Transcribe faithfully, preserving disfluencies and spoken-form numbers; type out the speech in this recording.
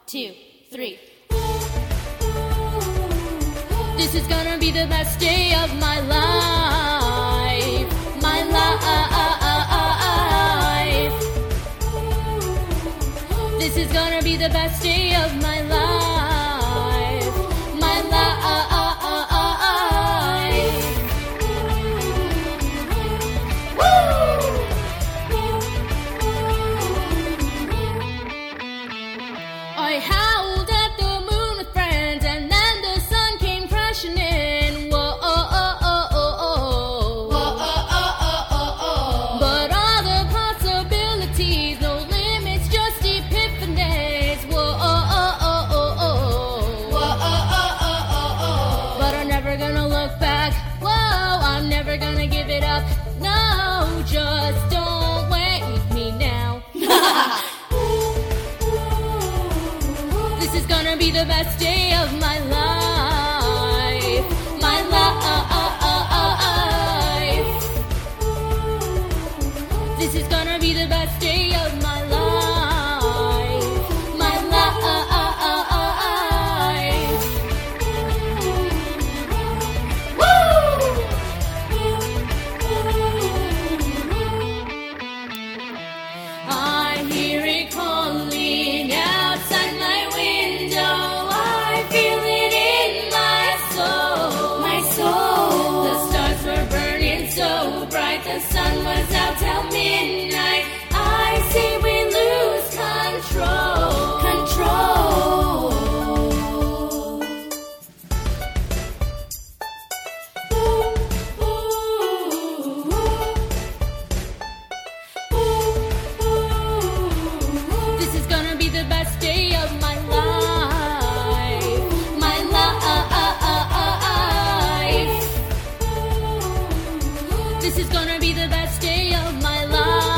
two, three. This is gonna be the best day of my life. My life. This is gonna be the best day of my life. My life. I howled at the moon with friends, and then the sun came crashing in. Whoa, oh, oh, oh, oh, oh. Whoa, oh, oh, oh, oh, oh. But all the possibilities, no limits, just epiphanies. Whoa, oh, oh, oh, oh, oh. Whoa, oh, oh, oh, oh, oh. But I'm never gonna look back. Whoa, I'm never gonna give it up. No, just don't wake me now. This is gonna be the best day of my life. My life. This is gonna be the best day of my life. My life. Woo! I hear it calling outside my window. I feel it in my soul. My soul. The stars were burning so bright. The sun was out till midnight. I see we lose control. Control. Ooh, ooh, ooh. This is gonna be the best day of my life. My life. This is gonna be the best day of my life.